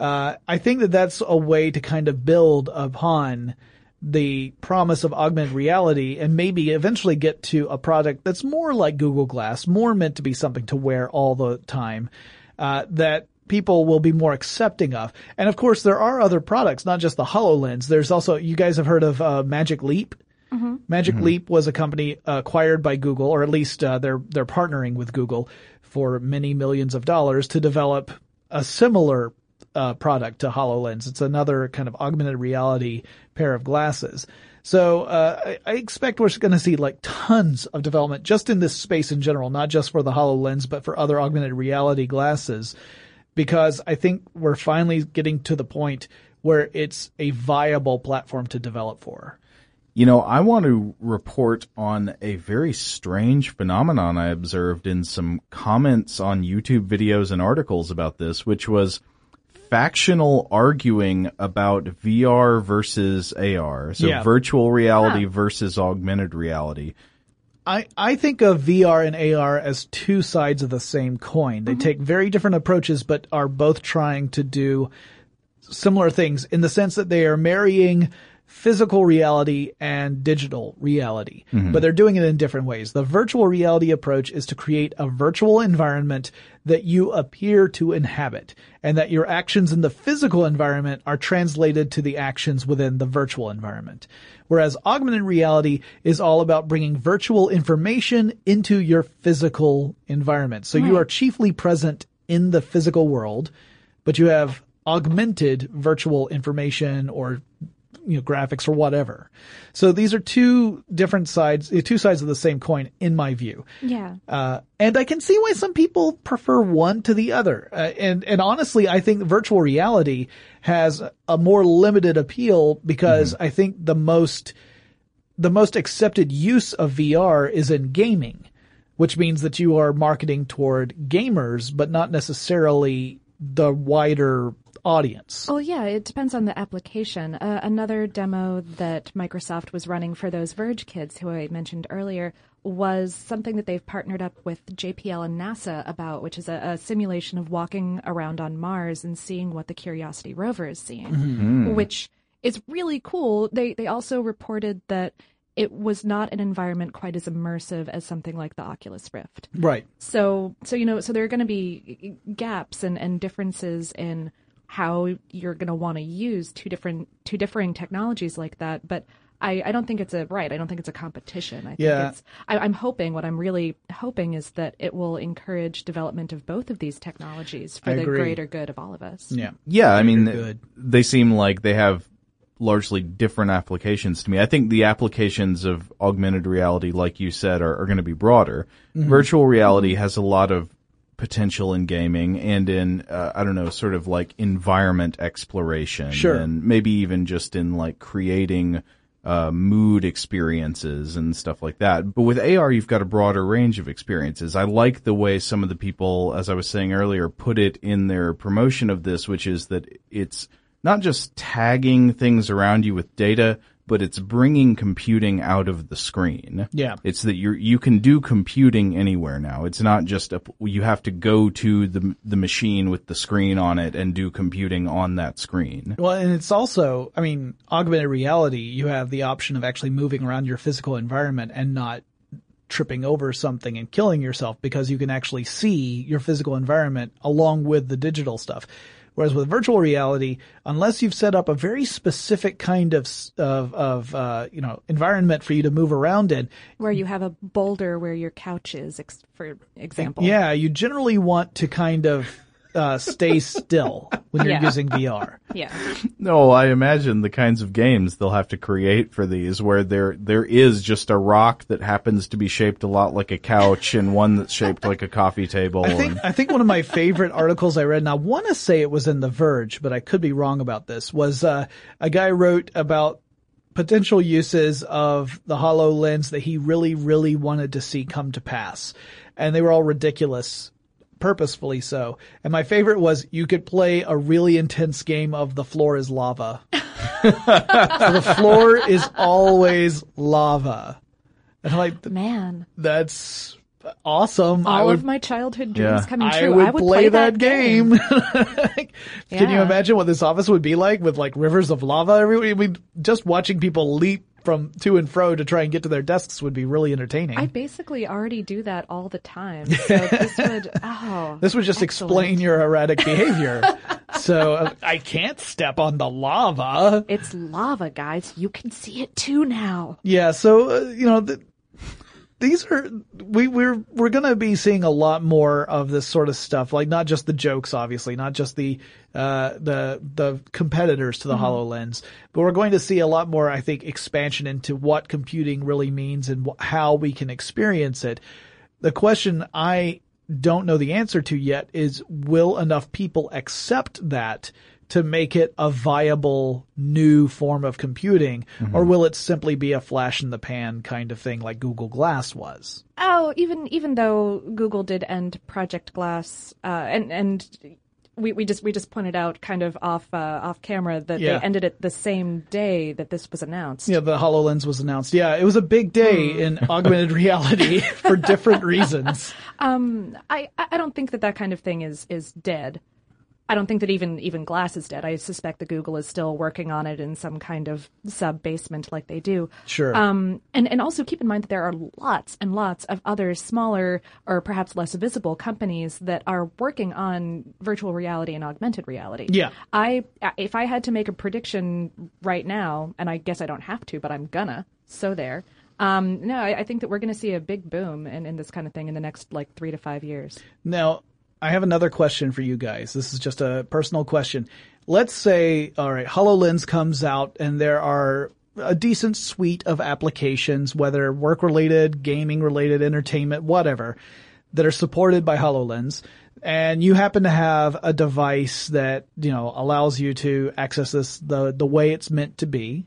I think that that's a way to kind of build upon the promise of augmented reality and maybe eventually get to a product that's more like Google Glass, more meant to be something to wear all the time, that people will be more accepting of. And of course, there are other products, not just the HoloLens. There's also, you guys have heard of Magic Leap? Mm-hmm. Magic Leap was a company acquired by Google, or at least they're partnering with Google for many millions of dollars to develop a similar product to HoloLens. It's another kind of augmented reality pair of glasses. So I expect we're going to see like tons of development just in this space in general, not just for the HoloLens, but for other augmented reality glasses, because I think we're finally getting to the point where it's a viable platform to develop for. I want to report on a very strange phenomenon I observed in some comments on YouTube videos and articles about this, which was factional arguing about VR versus AR. So virtual reality versus augmented reality. I think of VR and AR as two sides of the same coin. They take very different approaches, but are both trying to do similar things in the sense that they are marrying physical reality and digital reality, but they're doing it in different ways. The virtual reality approach is to create a virtual environment that you appear to inhabit, and that your actions in the physical environment are translated to the actions within the virtual environment. Whereas augmented reality is all about bringing virtual information into your physical environment. So you are chiefly present in the physical world, but you have augmented virtual information or graphics or whatever. So these are two sides of the same coin, in my view. Yeah. And I can see why some people prefer one to the other. And honestly, I think virtual reality has a more limited appeal because I think the most accepted use of VR is in gaming, which means that you are marketing toward gamers, but not necessarily the wider audience. Oh yeah, it depends on the application. Another demo that Microsoft was running for those Verge kids who I mentioned earlier was something that they've partnered up with JPL and NASA about, which is a simulation of walking around on Mars and seeing what the Curiosity rover is seeing, which is really cool. They also reported that it was not an environment quite as immersive as something like the Oculus Rift. Right. So there are going to be gaps and differences in how you're going to want to use two differing technologies like that. But I don't think it's I don't think it's a competition. I think I'm hoping, what I'm really hoping is that it will encourage development of both of these technologies for the greater good of all of us. Yeah. Yeah. I mean, they seem like they have largely different applications to me. I think the applications of augmented reality, like you said, are going to be broader. Virtual reality has a lot of potential in gaming and in, sort of like environment exploration. Sure. And maybe even just in like creating mood experiences and stuff like that. But with AR, you've got a broader range of experiences. I like the way some of the people, as I was saying earlier, put it in their promotion of this, which is that it's not just tagging things around you with data, but it's bringing computing out of the screen. Yeah. It's that you can do computing anywhere now. It's not just you have to go to the machine with the screen on it and do computing on that screen. Well, and it's also, augmented reality, you have the option of actually moving around your physical environment and not tripping over something and killing yourself, because you can actually see your physical environment along with the digital stuff. Whereas with virtual reality, unless you've set up a very specific kind of environment for you to move around in, where you have a boulder where your couch is, for example. Yeah, you generally want to kind of stay still when you're using VR. Yeah. No, I imagine the kinds of games they'll have to create for these, where there is just a rock that happens to be shaped a lot like a couch and one that's shaped like a coffee table. I think one of my favorite articles I read, and I want to say it was in The Verge, but I could be wrong about this, was a guy wrote about potential uses of the HoloLens that he really, really wanted to see come to pass. And they were all ridiculous. Purposefully so. And my favorite was you could play a really intense game of The Floor is Lava. So the floor is always lava. And I'm like, man, that's awesome. All of my childhood dreams coming true. I would play that game. Can you imagine what this office would be like with like rivers of lava? Just watching people leap from to and fro to try and get to their desks would be really entertaining. I basically already do that all the time. So this would just explain your erratic behavior. So I can't step on the lava. It's lava, guys. You can see it too now. Yeah. So these are we're going to be seeing a lot more of this sort of stuff, like not just the jokes, obviously, not just the competitors to the HoloLens, but we're going to see a lot more, I think, expansion into what computing really means and how we can experience it. The question I don't know the answer to yet is, will enough people accept that to make it a viable new form of computing, or will it simply be a flash in the pan kind of thing like Google Glass was? Oh, even though Google did end Project Glass, and we just pointed out kind of off camera that they ended it the same day that this was announced. Yeah, the HoloLens was announced. Yeah, it was a big day in augmented reality for different reasons. I don't think that kind of thing is dead. I don't think that even Glass is dead. I suspect that Google is still working on it in some kind of sub-basement like they do. Sure. And also keep in mind that there are lots and lots of other smaller or perhaps less visible companies that are working on virtual reality and augmented reality. Yeah. If I had to make a prediction right now, and I guess I don't have to, but I'm gonna, so there. I think that we're going to see a big boom in this kind of thing in the next 3 to 5 years. Now, I have another question for you guys. This is just a personal question. Let's say, all right, HoloLens comes out and there are a decent suite of applications, whether work-related, gaming-related, entertainment, whatever, that are supported by HoloLens. And you happen to have a device that, allows you to access this the way it's meant to be.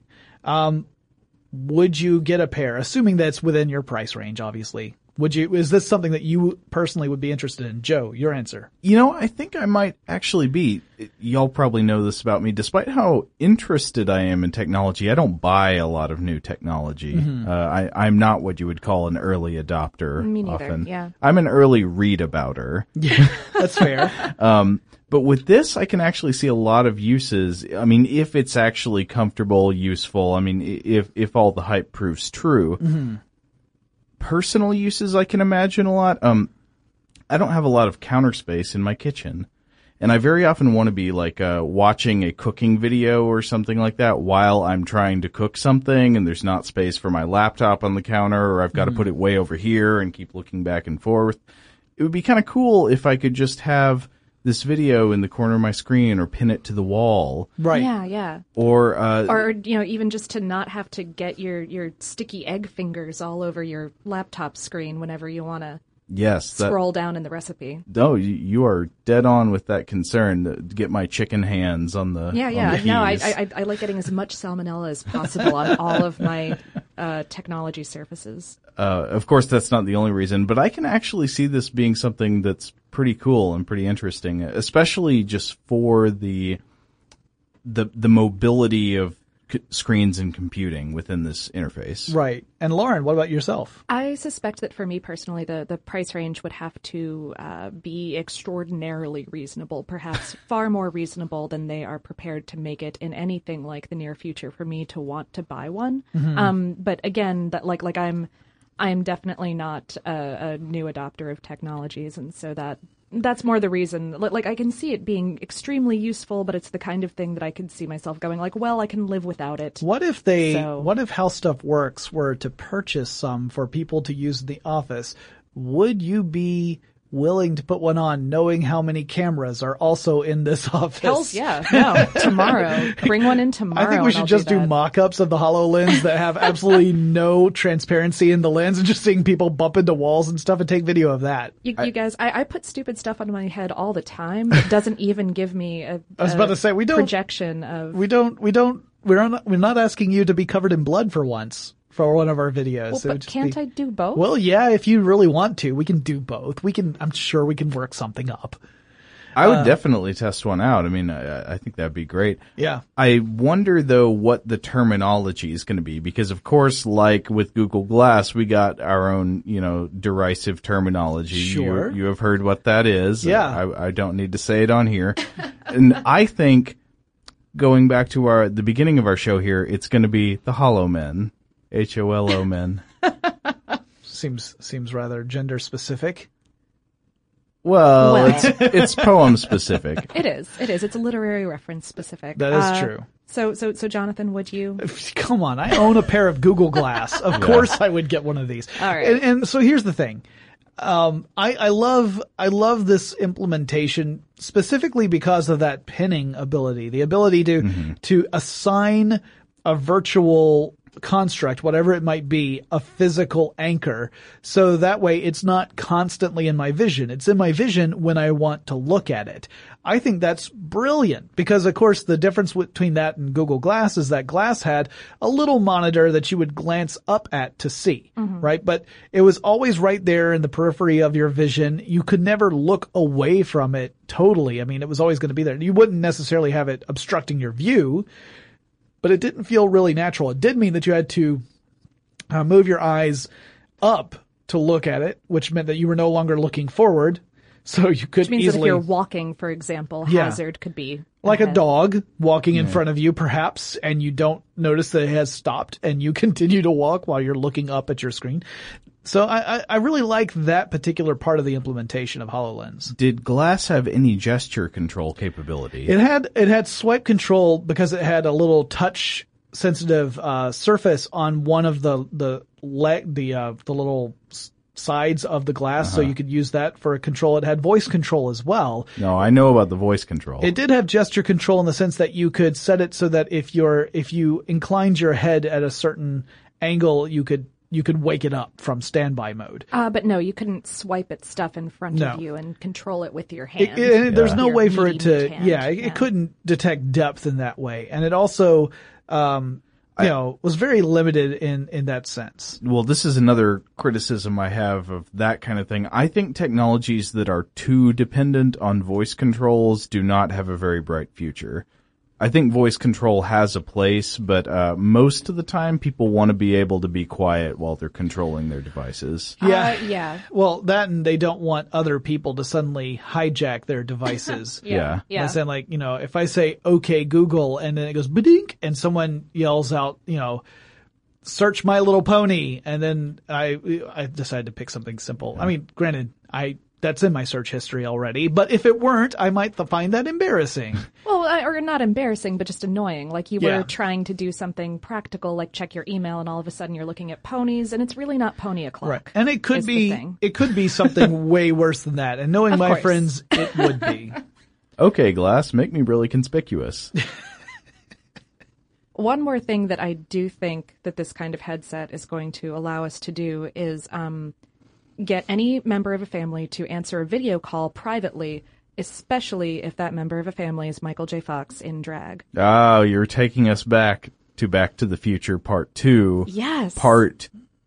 Would you get a pair, assuming that's within your price range, obviously? Is this something that you personally would be interested in? Joe, your answer. I think I might actually be. Y'all probably know this about me. Despite how interested I am in technology, I don't buy a lot of new technology. Mm-hmm. I'm not what you would call an early adopter. Me neither, often. Yeah. I'm an early read-abouter. Yeah, that's fair. But with this, I can actually see a lot of uses. I mean, if it's actually comfortable, useful, if all the hype proves true. Mm-hmm. Personal uses, I can imagine a lot. I don't have a lot of counter space in my kitchen. And I very often want to be watching a cooking video or something like that while I'm trying to cook something and there's not space for my laptop on the counter, or I've got to put it way over here and keep looking back and forth. It would be kind of cool if I could just have this video in the corner of my screen or pin it to the wall. Right. Yeah. Or even just to not have to get your sticky egg fingers all over your laptop screen whenever you want to scroll down in the recipe. No, you are dead on with that concern to get my chicken hands on the Yeah. On the no, I like getting as much salmonella as possible on all of my technology surfaces. Of course, that's not the only reason, but I can actually see this being something that's pretty cool and pretty interesting, especially just for the mobility of screens and computing within this interface. Right. And Lauren, what about yourself? I suspect that for me personally, the price range would have to be extraordinarily reasonable, perhaps far more reasonable than they are prepared to make it in anything like the near future for me to want to buy one. Mm-hmm. But again, that I'm definitely not a new adopter of technologies, and so that's more the reason. I can see it being extremely useful, but it's the kind of thing that I could see myself going I can live without it. What if How Stuff Works were to purchase some for people to use in the office? Would you be willing to put one on knowing how many cameras are also in this office? Hell yeah. No, tomorrow. Bring one in tomorrow. I think we should just do mock-ups of the HoloLens that have absolutely no transparency in the lens and just seeing people bump into walls and stuff and take video of that. You guys, I put stupid stuff on my head all the time that doesn't even give me I was about to say, projection of... We're not asking you to be covered in blood for once. For one of our videos. Well, but can't I do both? Well, yeah, if you really want to, we can do both. I'm sure we can work something up. I would definitely test one out. I think that'd be great. Yeah. I wonder though what the terminology is going to be, because of course, like with Google Glass, we got our own, derisive terminology. Sure. You have heard what that is. Yeah. I don't need to say it on here. And I think going back to the beginning of our show here, it's going to be the HoloMen. HOLO men. Seems rather gender specific. Well, it's poem specific. It is. It's a literary reference specific. That is true. So Jonathan, would you? Come on, I own a pair of Google Glass. Of course I would get one of these. All right. And so here's the thing. I love this implementation specifically because of that pinning ability, the ability to assign a virtual construct, whatever it might be, a physical anchor. So that way it's not constantly in my vision. It's in my vision when I want to look at it. I think that's brilliant because, of course, the difference between that and Google Glass is that Glass had a little monitor that you would glance up at to see, right? But it was always right there in the periphery of your vision. You could never look away from it totally. It was always going to be there. You wouldn't necessarily have it obstructing your view, but it didn't feel really natural. It did mean that you had to move your eyes up to look at it, which meant that you were no longer looking forward. So you could Which means easily, that if you're walking, for example, hazard could be like ahead. a dog walking in front of you, perhaps, and you don't notice that it has stopped, and you continue to walk while you're looking up at your screen. So I really like that particular part of the implementation of HoloLens. Did Glass have any gesture control capability? It had swipe control because it had a little touch sensitive surface on one of the little sides of the glass, so you could use that for a control. It had voice control as well. No, I know about the voice control. It did have gesture control in the sense that you could set it so that if you inclined your head at a certain angle, you could wake it up from standby mode. But no, you couldn't swipe at stuff in front of you and control it with your hand. There's no way for it to, hand. It couldn't detect depth in that way. And it also, was very limited in that sense. Well, this is another criticism I have of that kind of thing. I think technologies that are too dependent on voice controls do not have a very bright future. I think voice control has a place, but most of the time people want to be able to be quiet while they're controlling their devices. Yeah. Well, that and they don't want other people to suddenly hijack their devices. Yeah. I said, like, if I say, okay, Google, and then it goes, ba-dink, and someone yells out, search My Little Pony, and then I decided to pick something simple. I mean, granted, that's in my search history already, but if it weren't, I might find that embarrassing. Well, or not embarrassing, but just annoying. Like you were trying to do something practical, like check your email, and all of a sudden you're looking at ponies, and it's really not pony o'clock. Right. And it could be something way worse than that. And knowing my friends, it would be. Okay, Glass, make me really conspicuous. One more thing that I do think that this kind of headset is going to allow us to do is get any member of a family to answer a video call privately, especially if that member of a family is Michael J. Fox in drag. Oh, you're taking us back to the Future Part 2. Yes. Part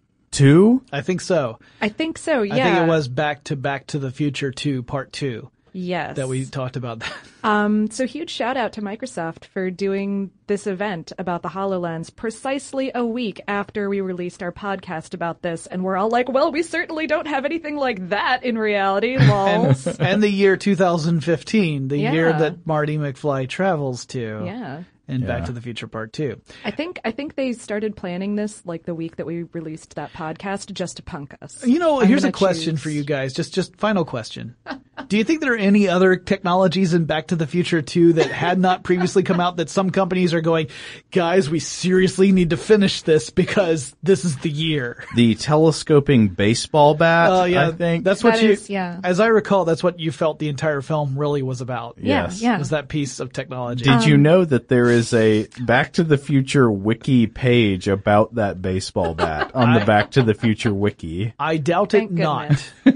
2? I think so. Yeah. I think it was Back to the Future 2, Part 2. Yes. That we talked about that. So huge shout out to Microsoft for doing this event about the HoloLens precisely a week after we released our podcast about this. And we're all like, well, we certainly don't have anything like that in reality, lols. and the year 2015, the year that Marty McFly travels to. Yeah. And Back to the Future Part 2. I think they started planning this like the week that we released that podcast just to punk us. Here's a question for you guys. Just final question. Do you think there are any other technologies in Back to the Future 2 that had not previously come out that some companies are going, guys, we seriously need to finish this because this is the year? The telescoping baseball bat, I think. As I recall, that's what you felt the entire film really was about. Yes. Yeah. Was that piece of technology. Did you know that there is a Back to the Future wiki page about that baseball bat on the Back to the Future wiki? I doubt it not.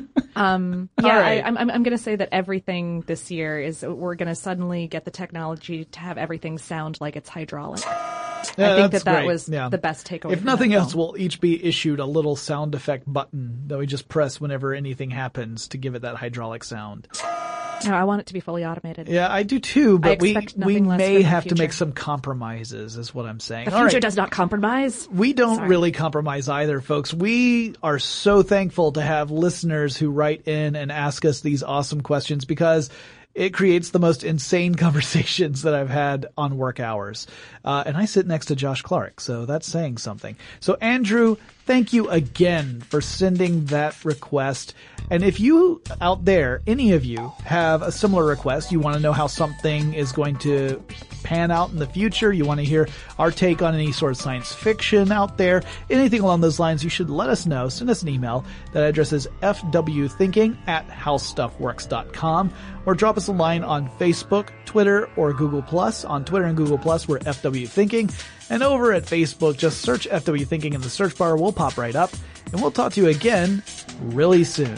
I'm going to say that everything this year is we're going to suddenly get the technology to have everything sound like it's hydraulic. Yeah, I think that was the best takeaway. If nothing else, we'll each be issued a little sound effect button that we just press whenever anything happens to give it that hydraulic sound. No, I want it to be fully automated. Yeah, I do too, but we may have to make future. some compromises, is what I'm saying. The future does not compromise. We don't really compromise either, folks. We are so thankful to have listeners who write in and ask us these awesome questions because it creates the most insane conversations that I've had on work hours. And I sit next to Josh Clark, so that's saying something. So Andrew, thank you again for sending that request. And if you out there, any of you, have a similar request, you want to know how something is going to pan out in the future, you want to hear our take on any sort of science fiction out there, anything along those lines, you should let us know. Send us an email. That address is fwthinking@howstuffworks.com, or drop us a line on Facebook, Twitter, or Google+. On Twitter and Google+, we're FW Thinking. And over at Facebook, just search FW Thinking in the search bar. We'll pop right up. And we'll talk to you again really soon.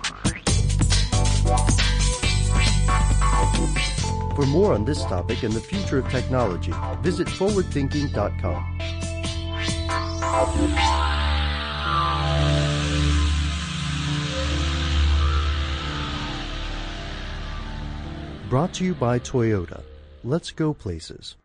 For more on this topic and the future of technology, visit forwardthinking.com. Brought to you by Toyota. Let's go places.